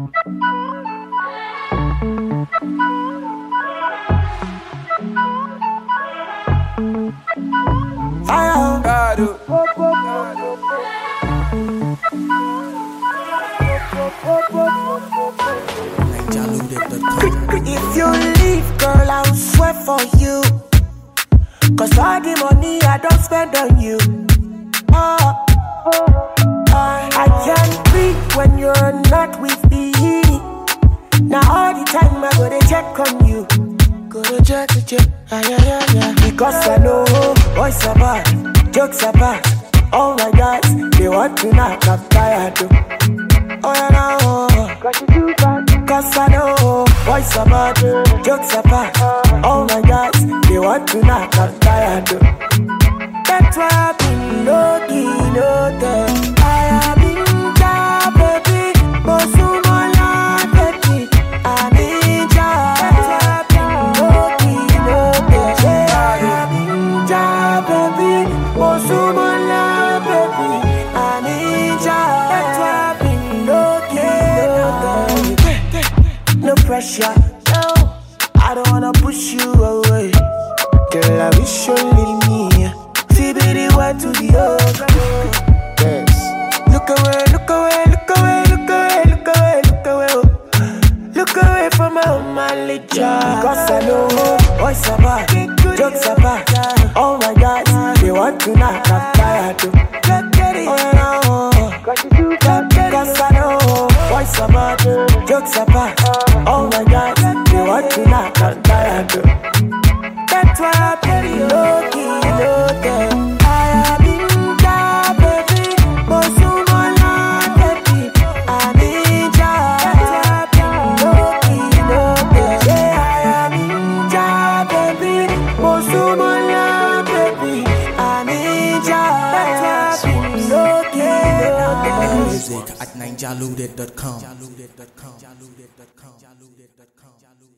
If you leave, girl, I'll swear for you. Cause all the money I don't spend on you. I can't breathe when you're not with me. Now all the time I go to check on you. Go to check, yeah. Because I know boys are bad, jokes are bad. All my guys, they want to knock, I'm tired too. Oh yeah, no, cause you too bad. Cause I know boys are bad, jokes are bad. All my guys, they want to knock, I'm tired too. That's why I've been low-key, low-key. I have been down, baby. Mosumola, baby. I need ya. That's why I've been low-key, low-key. I have been down, baby. Mosumola, baby. I need ya. That's why I've been low-key, low-key. No pressure, no. I don't wanna push you away. Girl, I wish you leave me. See, be the one to the other. Yes. Look away, look away, look away, look away, look away, look away. Oh. Look away from my licha. Because I know boys are bad, jokes are bad. Oh my God, they want to knock, I'm tired too. Oh no, because I know boys are bad, jokes are bad. Oh my God, they want to knock, I'm tired too. That's why I play low-key, low-key. I have been down, baby. Mosumola, baby. I need ya. That's why I play low-key, low-key. Yeah, I have been down, baby. Mosumola, baby. I need ya. That's why I play low-key, low-key. Music at ninjaloaded.com.